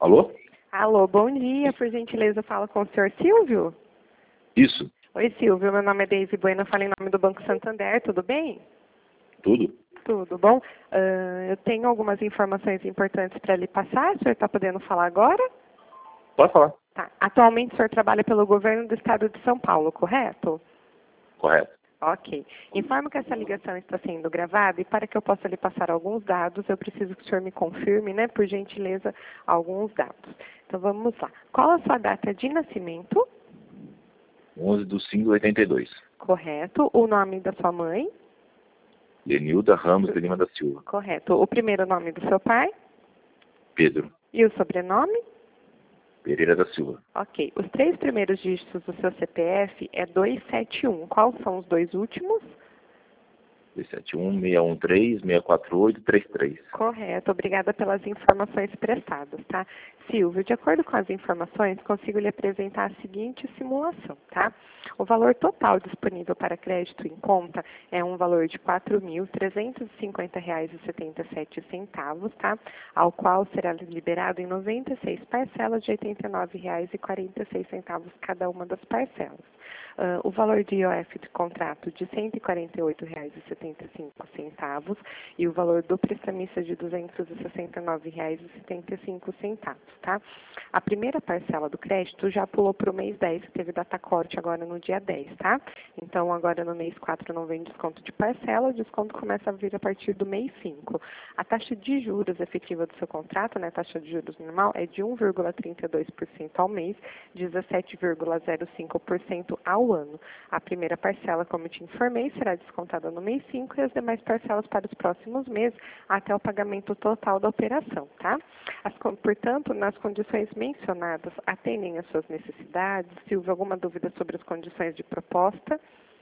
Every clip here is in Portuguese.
Alô? Alô, bom dia. Por gentileza, fala com o senhor Silvio? Isso. Oi, Silvio. Meu nome é Deise Bueno. Eu falo em nome do Banco Santander. Tudo bem? Tudo? Tudo bom. Eu tenho algumas informações importantes para lhe passar. O senhor está podendo falar agora? Pode falar. Tá. Atualmente, o senhor trabalha pelo governo do estado de São Paulo, correto? Correto. Ok. Informo que essa ligação está sendo gravada e para que eu possa lhe passar alguns dados, eu preciso que o senhor me confirme, né, por gentileza, alguns dados. Então, vamos lá. Qual a sua data de nascimento? 11/5/82. Correto. O nome da sua mãe? Lenilda Ramos de Lima da Silva. Correto. O primeiro nome do seu pai? Pedro E o sobrenome? Pereira da Silva. Ok. Os 3 primeiros dígitos do seu CPF é 271. Quais são os 2 últimos? 271-613-648-33. Correto. Obrigada pelas informações prestadas, tá? Silvio, de acordo com as informações, consigo lhe apresentar a seguinte simulação, tá? O valor total disponível para crédito em conta é um valor de R$ 4.350,77, tá? Ao qual será liberado em 96 parcelas de R$ 89,46 cada uma das parcelas. O valor de IOF de contrato de R$ 148,75 e o valor do prestamista de R$ 269,75, tá? A primeira parcela do crédito já pulou para o mês 10, que teve data corte agora no dia 10, tá? Então, agora no mês 4 não vem desconto de parcela, o desconto começa a vir a partir do mês 5. A taxa de juros efetiva do seu contrato, né, a taxa de juros normal, é de 1,32% ao mês, 17,05% ao ano. A primeira parcela, como eu te informei, será descontada no mês 5 e as demais parcelas para os próximos meses até o pagamento total da operação, tá? Portanto, nas condições mencionadas, atendem às suas necessidades? Se houver alguma dúvida sobre as condições de proposta?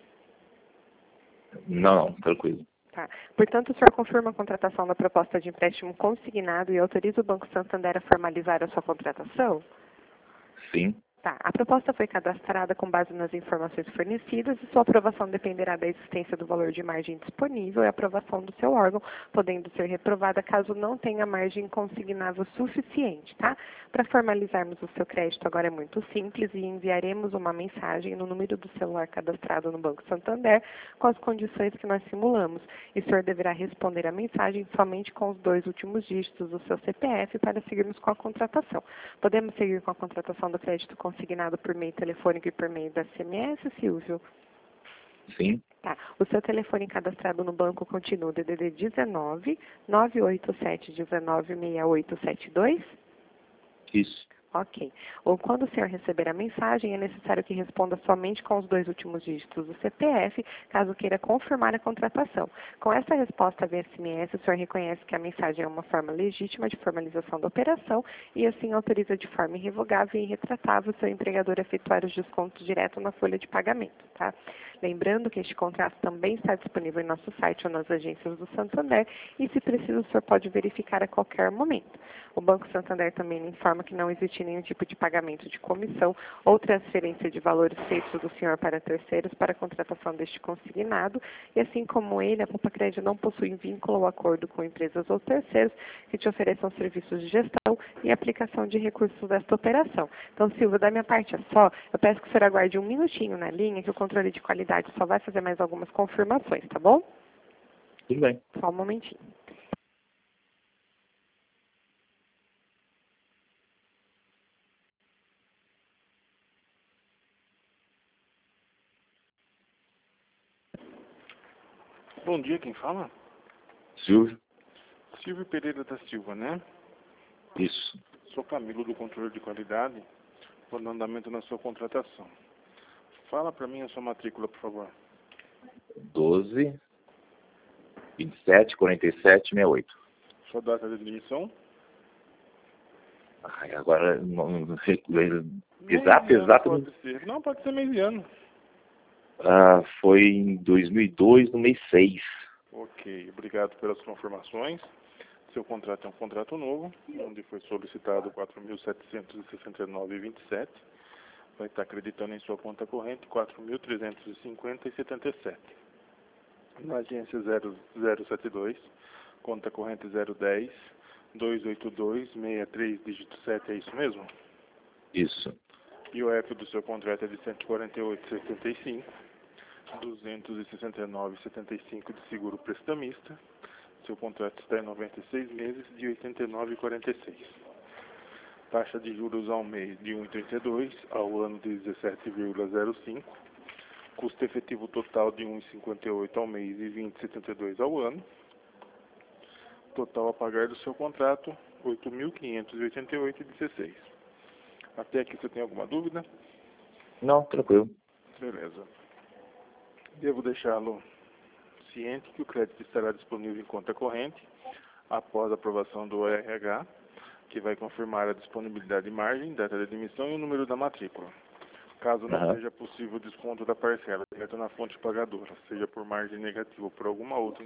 Não, tranquilo. Tá. Portanto, o senhor confirma a contratação da proposta de empréstimo consignado e autoriza o Banco Santander a formalizar a sua contratação? Sim. Tá. A proposta foi cadastrada com base nas informações fornecidas e sua aprovação dependerá da existência do valor de margem disponível e aprovação do seu órgão, podendo ser reprovada caso não tenha margem consignável suficiente, tá? Para formalizarmos o seu crédito agora é muito simples e enviaremos uma mensagem no número do celular cadastrado no Banco Santander com as condições que nós simulamos. E o senhor deverá responder a mensagem somente com os 2 últimos dígitos do seu CPF para seguirmos com a contratação. Podemos seguir com a contratação do crédito consignado por meio telefônico e por meio da SMS, Silvio? Sim. Tá. O seu telefone cadastrado no banco continua o DDD 19 987 19 6872? Isso. Ok. Ou quando o senhor receber a mensagem, é necessário que responda somente com os 2 últimos dígitos do CPF, caso queira confirmar a contratação. Com essa resposta via SMS, o senhor reconhece que a mensagem é uma forma legítima de formalização da operação e assim autoriza de forma irrevogável e irretratável o seu empregador a efetuar os descontos direto na folha de pagamento, tá? Lembrando que este contrato também está disponível em nosso site ou nas agências do Santander e, se preciso, o senhor pode verificar a qualquer momento. O Banco Santander também informa que não existe nenhum tipo de pagamento de comissão ou transferência de valores feitos do senhor para terceiros para a contratação deste consignado e, assim como ele, a Poupa Crédito não possui vínculo ou acordo com empresas ou terceiros que te ofereçam serviços de gestão e aplicação de recursos desta operação. Então, Silvio, da minha parte é só. Eu peço que o senhor aguarde um minutinho na linha, que o controle de qualidade só vai fazer mais algumas confirmações, tá bom? Tudo bem. Só um momentinho. Bom dia, quem fala? Silvio. Silvio Pereira da Silva, né? Isso. Sou Camilo do controle de qualidade, por andamento na sua contratação. Fala para mim a sua matrícula, por favor. 12 27 47 68. Sua data de admissão? Ai, agora, Mês e ano exato. pode ser. Não, pode ser mês e ano. Foi em 2002, no mês 6. Ok, obrigado pelas confirmações. Seu contrato é um contrato novo, onde foi solicitado 4.769,27. Vai estar acreditando em sua conta corrente 4.350,77. Na agência 0072, conta corrente 010, 28263, dígito 7, é isso mesmo? Isso. E o F do seu contrato é de 148,75, 269,75 de seguro prestamista. Seu contrato está em 96 meses de 89,46. Taxa de juros ao mês de 1,32, ao ano de 17,05. Custo efetivo total de 1,58 ao mês e 20,72 ao ano. Total a pagar do seu contrato, 8.588,16. Até aqui você tem alguma dúvida? Não, tranquilo. Beleza. Devo deixá-lo ciente que o crédito estará disponível em conta corrente após a aprovação do RH, que vai confirmar a disponibilidade de margem, data de admissão e o número da matrícula. Caso não seja possível o desconto da parcela direto na fonte pagadora, seja por margem negativa ou por alguma outra,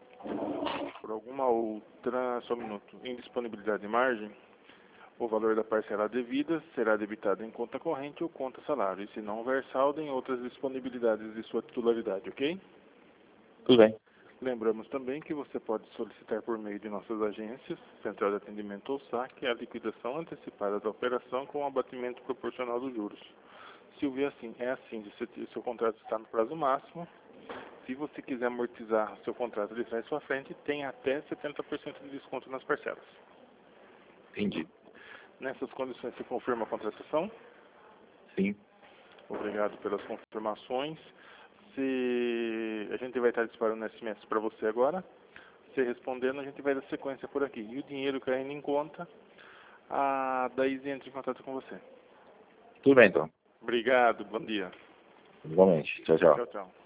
só um minuto, indisponibilidade de margem, o valor da parcela devida será debitado em conta corrente ou conta salário, e se não houver saldo, em outras disponibilidades de sua titularidade, ok? Tudo bem. Lembramos também que você pode solicitar por meio de nossas agências, Central de Atendimento ou SAC, a liquidação antecipada da operação com o abatimento proporcional dos juros. Silvia, é assim, o seu contrato está no prazo máximo. Se você quiser amortizar seu contrato de trás para frente, tem até 70% de desconto nas parcelas. Entendi. Nessas condições, você confirma a contratação? Sim. Obrigado pelas confirmações. A gente vai estar disparando SMS para você agora. Você respondendo, a gente vai dar sequência por aqui. E o dinheiro caindo em conta, a Daíse entra em contato com você. Tudo bem, então. Obrigado, bom dia. Igualmente. Tchau, tchau. Tchau, tchau.